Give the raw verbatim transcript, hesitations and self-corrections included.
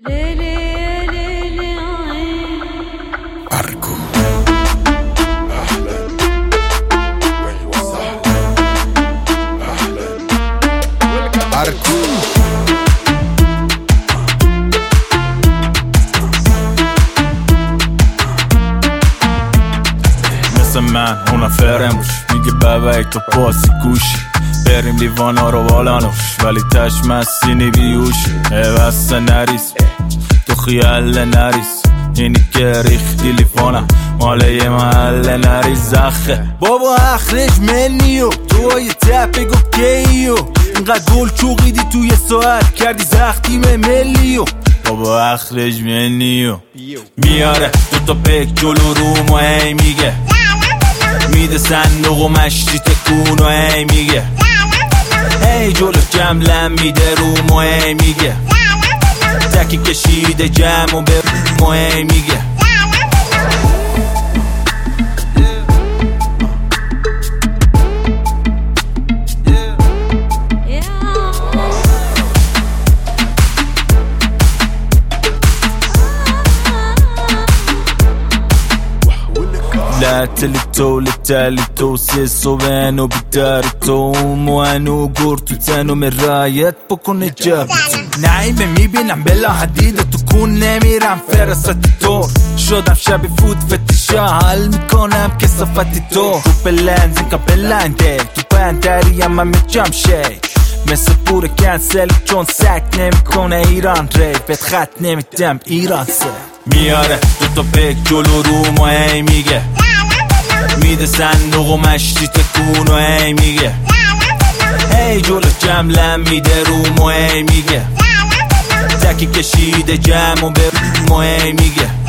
أرجو أحلى أيوة صح أحلى أرجو مثل من اونا فرموش میگه بابای تو پاسی گوشی بریم لیوانا رو بالانوش ولی تش مسینی بیوشی بسته نریز تو خیال نریز اینی که ریختی لیوانا ماله یه محل نریز اخه بابا اخرش منیو تو های تپه گفت کیو اینقدر گل چوقیدی توی ساعت کردی زختیم ملیو بابا اخرج منیو میاره دو تا پک جلو روم و هی میگه میده صندوق و مشتی تکون و هی میگه هی جلو جملم میده روم و هی میگه تکی کشیده جمع و به روم و هی میگه لاتلی تو لتالی تو سه صبحانو بیدار تو موانو گور تو تنو مرایت بکنه جابتو نعیمه میبینم بلا حدید تو کون نمیرم فرست تو شدم شب فود فتشا حل میکنم کسافتی تو تو بلنز اینکا بلنده تو بندری اما میجم شی مثل پور کنسل چون سک نمیکنه ایران ریفت خط نمیدم ایران سه میاره دو تا پک جلو روم و هی میگه میده صندوق و مشتی تکون و هی میگه هی جلو جملم میده روم و هی میگه تکی کشیده جمع و به روم و هی میگه